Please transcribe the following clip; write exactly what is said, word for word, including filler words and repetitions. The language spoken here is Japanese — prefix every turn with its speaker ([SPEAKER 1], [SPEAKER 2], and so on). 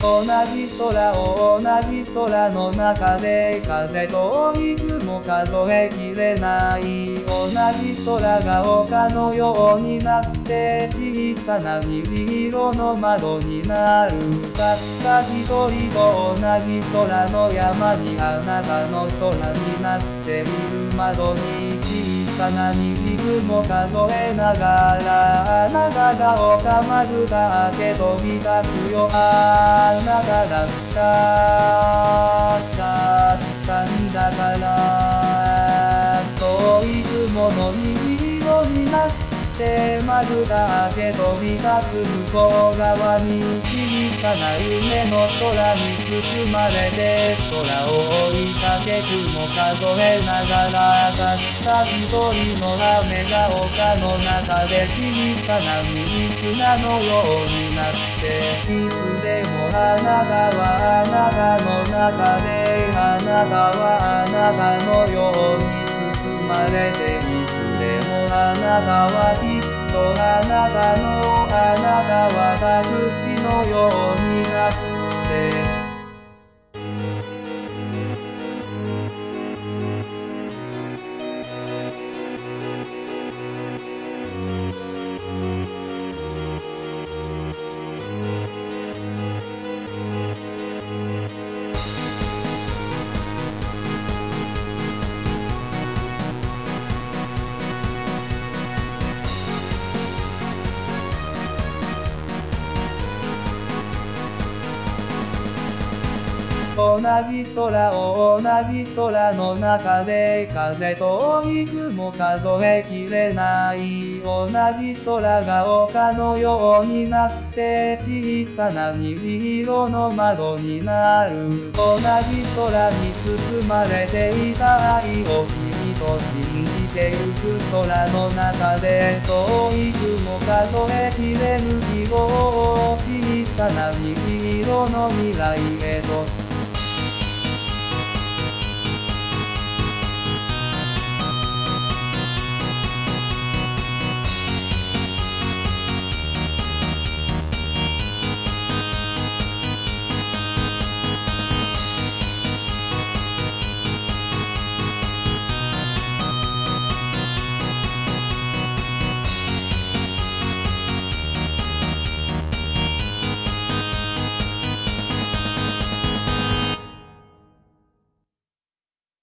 [SPEAKER 1] 同じ空を同じ空の中で風といつも数えきれない同じ空が丘のようになって小さな虹色の窓になるたった一人と同じ空の山にあなたの空になっている窓に小さな虹雲数えながらあなたが丘まずだけ飛び立つよあなただっただったんだから遠い雲の虹色になってまずだけ飛び立つ向こう側に小さな夢の空に包まれて空を追いかけ雲数えながらたった一人の雨が丘の中で小さな水砂のようになっていつでもあなたはあなたの中であなたはあなたのように包まれていつでもあなたはきっとあなたのあなたは私のようになって同じ空を同じ空の中で風といつも数えきれない同じ空が丘のようになって小さな虹色の窓になる同じ空に包まれていた愛を君と信じてゆく空の中で遠い雲数えきれぬ希望を小さな虹色の未来へと